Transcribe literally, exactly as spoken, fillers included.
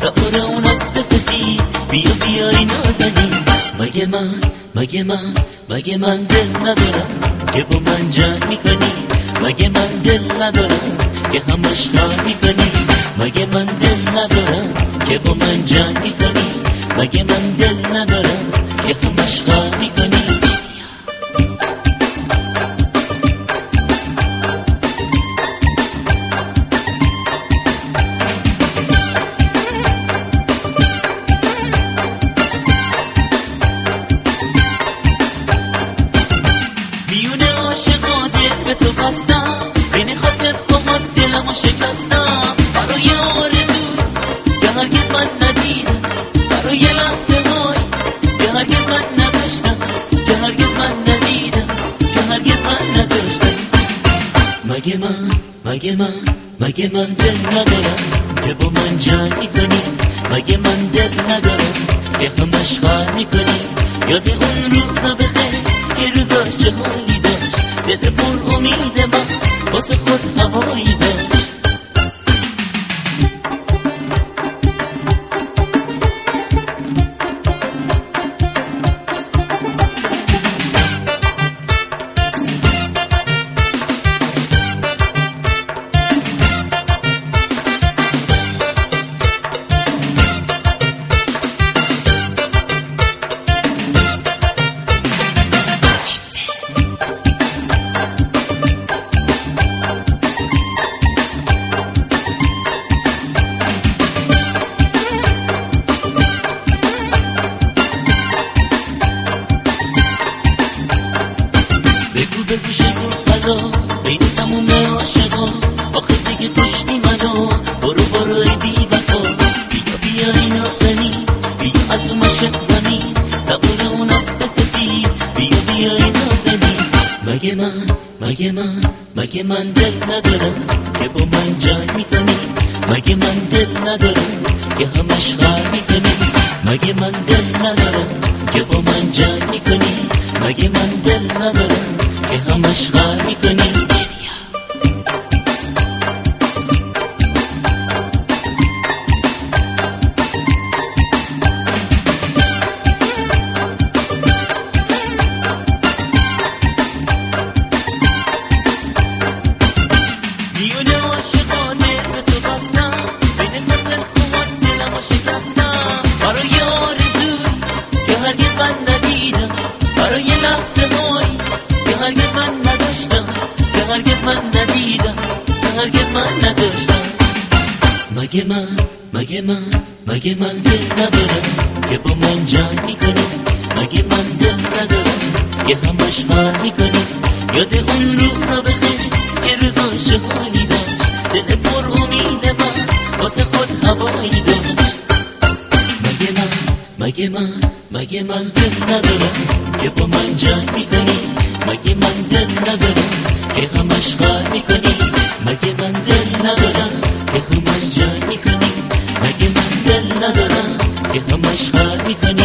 سفر اون اسب سفید، بیا بیای نازنین. مگه من مگه من مگه من دل ندارم که با من جنگ میکنی؟ مگه من دل ندارم که همش خواهی میکنی؟ مگه من دل ندارم که با من جنگ میکنی؟ مگه من دل ندارم که همش خواهی میکنی؟ به تو بستم، بین خاطرت خواهد دلمو شکستم. برای آرزو که هرگز من ندیدم، برای لحظه های که هرگز من نداشتم، که هرگز من ندیدم، که هرگز من نداشتم. مگه من مگه من مگه من دل ندارم که با من جنگ میکنی؟ مگه من دل ندارم که همش خواهد میکنی؟ یاد اون روزا بخیر که روزاش چه حالی داشت، دل پر امید من واسه خود هوایی داشت. بگو بگو شگو خدا بین تموم عاشقا، آخه دیگه کشتی منو. برو برو ای بی وفا، بیا بیا این نازنین، بیا از اون مشق زمین، زبور اون اسب سفید، بیا بیا این نازنین. مگه من مگه من مگه من دل ندارم که با من جنگ میکنی؟ مگه من دل ندارم که همش خواهی میکنی؟ مگه من دل ندارم که با من جنگ میکنی؟ مگه من دل ندارم که همش خواهی میکنی؟ میونه عاشقانه به تو بستم، بین خاطرت خواهد دلمو شکستم. برای آرزوی که هرگز من ندیدم، برای لحظه هایی که هرگز من نداشتم، که هرگز من ندیدم، که هرگز من نداشتم. مگه من مگه من مگه من دل ندارم که با من جنگ میکنی؟ مگه من دل ندارم که همش خواهی میکنی؟ یاد اون روزا بخیر که روزاش چه حالی داشت، دل پر امید من واسه خود هوایی داشت. مگه من مگه من مگه من دل ندارم که با من جنگ میکنی؟ مگه من دل ندارم که همش خواهی میکنی؟ مگه من دل ندارم که همش جنگ میکنی؟ مگه من دل ندارم که همش خواهی میکنی؟